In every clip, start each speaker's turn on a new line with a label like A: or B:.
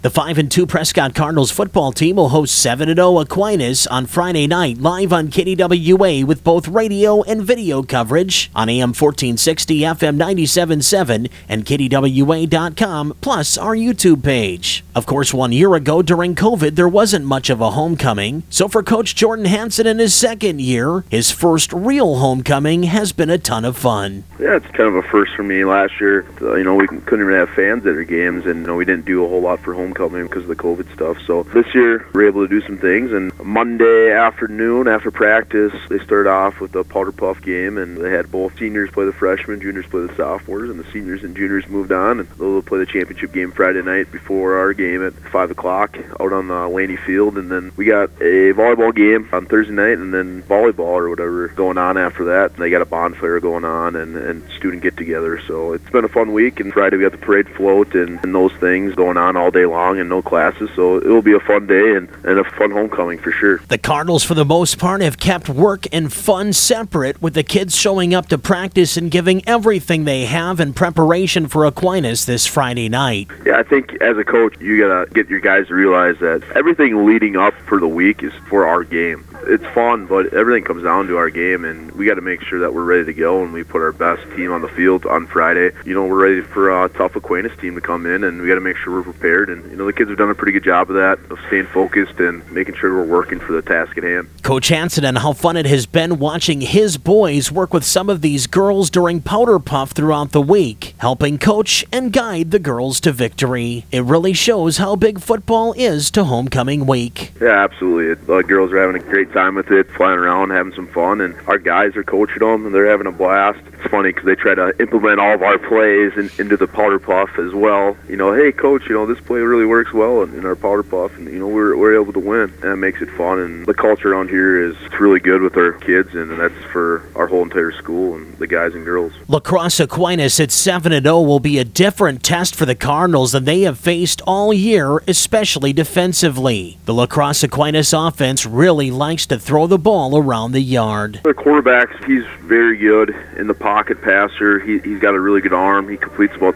A: The 5-2 Prescott Cardinals football team will host 7-0 Aquinas on Friday night live on KDWA with both radio and video coverage on AM 1460, FM 97.7, and KDWA.com, plus our YouTube page. Of course, 1 year ago during COVID, there wasn't much of a homecoming. So for Coach Jordan Hansen in his second year, his first real homecoming has been a ton of fun.
B: Yeah, it's kind of a first for me. Last year, we couldn't even have fans at our games, and we didn't do a whole lot for homecoming because of the COVID stuff. So this year, we were able to do some things, and Monday afternoon after practice, they started off with the Powder Puff game, and they had both seniors play the freshmen, juniors play the sophomores, and the seniors and juniors moved on, and they'll play the championship game Friday night before our game at 5 o'clock out on the Laney Field. And then we got a volleyball game on Thursday night, and then volleyball or whatever going on after that. And they got a bonfire going on and student get-together. So it's been a fun week, and Friday we got the parade float and those things going on all day long and no classes. So it will be a fun day and a fun homecoming for sure.
A: The Cardinals, for the most part, have kept work and fun separate, with the kids showing up to practice and giving everything they have in preparation for Aquinas this Friday night.
B: Yeah, I think as a coach, you got to get your guys to realize that everything leading up for the week is for our game. It's fun, but everything comes down to our game, and we got to make sure that we're ready to go and we put our best team on the field on Friday. We're ready for a tough Aquinas team to come in, and we got to make sure we're prepared. And, the kids have done a pretty good job of that, of staying focused and making sure we're working for the task at hand.
A: Coach Hansen, and how fun it has been watching his boys work with some of these girls during Powder Puff throughout the week, helping coach and guide the girls to victory. It really shows how big football is to homecoming week.
B: Yeah, absolutely. The girls are having a great time with it, flying around, having some fun, and our guys are coaching them, and they're having a blast. It's funny because they try to implement all of our plays into the Powder Puff as well. Hey, coach, this play really works well in our Powder Puff, and, we're able to win, and it makes it fun. And the culture around here is really good with our kids, and that's for our whole entire school and the guys and girls.
A: La Crosse Aquinas at 7-0 will be a different test for the Cardinals than they have faced all year, especially defensively. The La Crosse Aquinas offense really likes to throw the ball around the yard.
B: The quarterback, he's very good in the pocket passer. He's got a really good arm. He completes about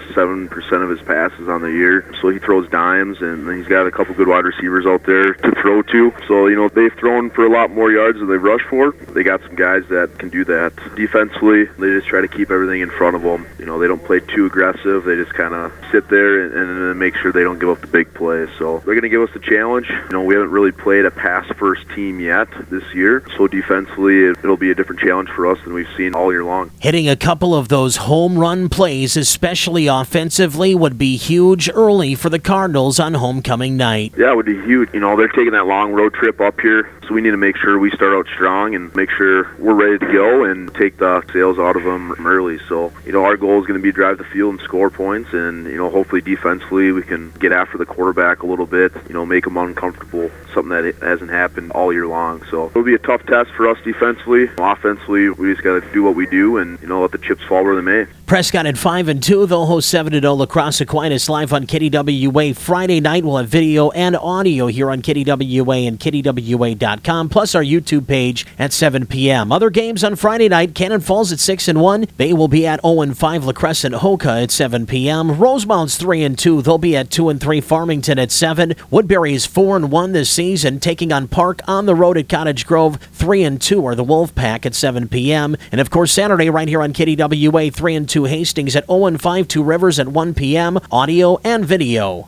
B: 77% of his passes on the year, so he throws dimes, and he's got a couple good wide receivers out there to throw to. So, they've thrown for a lot more yards than they've rushed for. They got some guys that can do that. Defensively, they just try to keep everything in front of them. They don't play too aggressive. They just kind of sit there and make sure they don't give up the big plays. So they're going to give us the challenge. We haven't really played a pass-first team yet this year, so defensively it'll be a different challenge for us than we've seen all year long.
A: Hitting a couple of those home run plays, especially offensively, would be huge early for the Cardinals on homecoming night.
B: Yeah, it would be huge. They're taking that long road trip up here, so we need to make sure we start out strong and make sure we're ready to go and take the sails out of them early. So, our goal is going to be drive the field and score points, and, hopefully defensively we can get after the quarterback a little bit, make them uncomfortable, something that hasn't happened all year long. So it'll be a tough test for us defensively. Offensively, we just got to do what we do and, let the chips fall where they may.
A: Prescott at 5-2. They'll host 7-0 La Crosse Aquinas live on KDWA. Friday night, we'll have video and audio here on KDWA and KDWA.com, plus our YouTube page at 7 p.m. Other games on Friday night: Cannon Falls at 6-1. They will be at 0-5 La Crescent Hoka at 7 p.m. Rosemount's 3-2. They'll be at 2-3 Farmington at 7. Woodbury's 4-1 this season, taking on Park on the road at Cottage Grove. 3-2 are the Wolfpack at 7 p.m. And of course, Saturday right here on KDWA, 3-2 Hastings at 0-5 Two Rivers at 1 p.m. Audio and video.